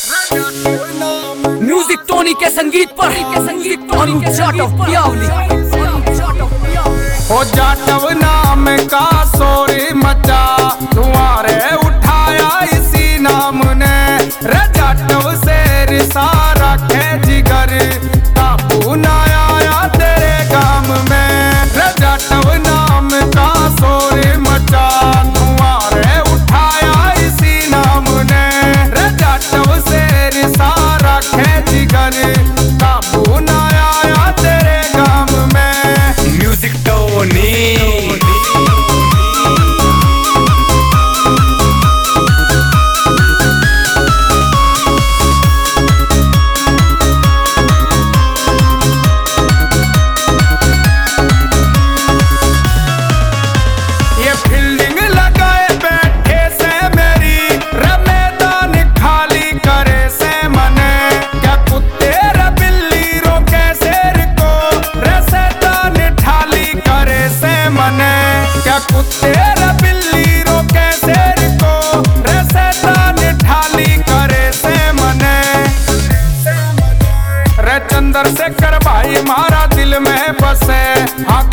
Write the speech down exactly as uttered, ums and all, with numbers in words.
Music Tony के संगीत पर अनुप जाटव पियावली। हो जाटव नाम का सोरी मचा तुम्हारे उठाया इसी नाम ने। रे जाटव से रिसा रखे जिगर काबू ना आया तेरे गाम में। रे जाटव नाम का सोरी मचा तुम्हारे उठाया इसी नाम ने। रे जाटव से रिसा रखे जिगर काबू ना आया तेरे गाम में। म्यूजिक टोनी तेरा बिल्ली रोके शेर को रे शैतान ढाली करे से मने। रे चंद्र शेखर भाई मारा दिल में बसे। हाँ